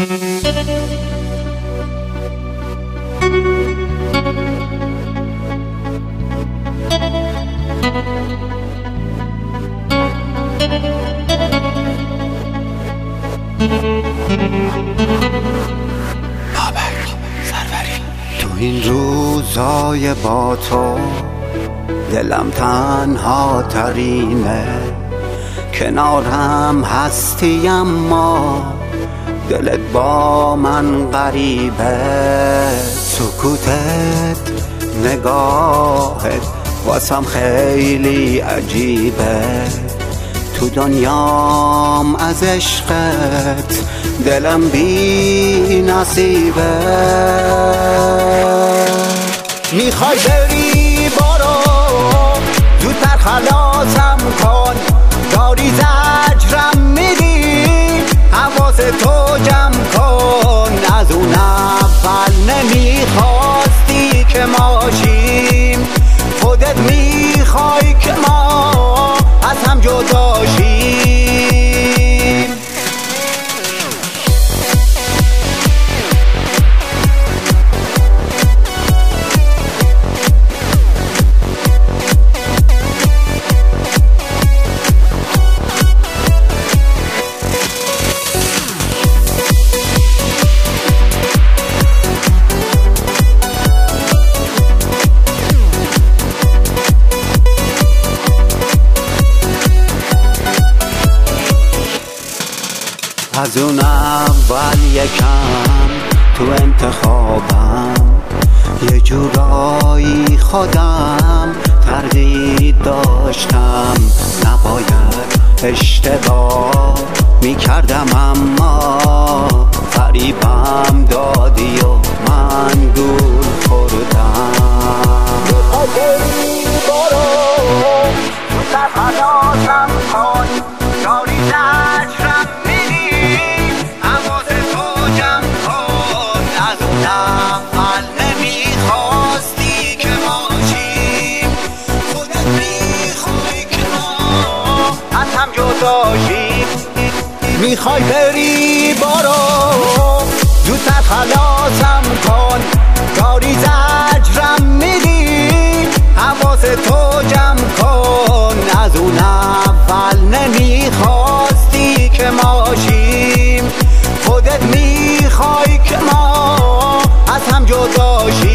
تو این روزای با تو دلم تنها ترینه، کنارم هستی اما دلت با من غریبه. سکوتت، نگاهت واسم خیلی عجیبه، تو دنیام از عشقت دلم بی نصیبه. میخوای بری برو، زودتر خلاصم کن، داری زجرم میدی، حواس تو جمع کن. از اون اول نمیخواستی که ماشیم، خودت میخوای که ما از هم جداشیم. از اون اول یکم تو انتخابم، یه جورایی خودم تردید داشتم، نباید اشتباه میکردم اما فریبم دادی و من گول خوردم. بری برو، زودتر خلاصم کن، داری زجرم میدی، حواس تو جمع کن. از اون اول نمیخواستی که ماشیم، خودت میخوای که ما از هم جداشیم. میخوای بری برو، زودتر خلاصم کن، داری زجرم میدی، حواس تو جمع کن. از اون اول نمیخواستی که ماشیم، خودت میخوای که ما از هم جداشیم.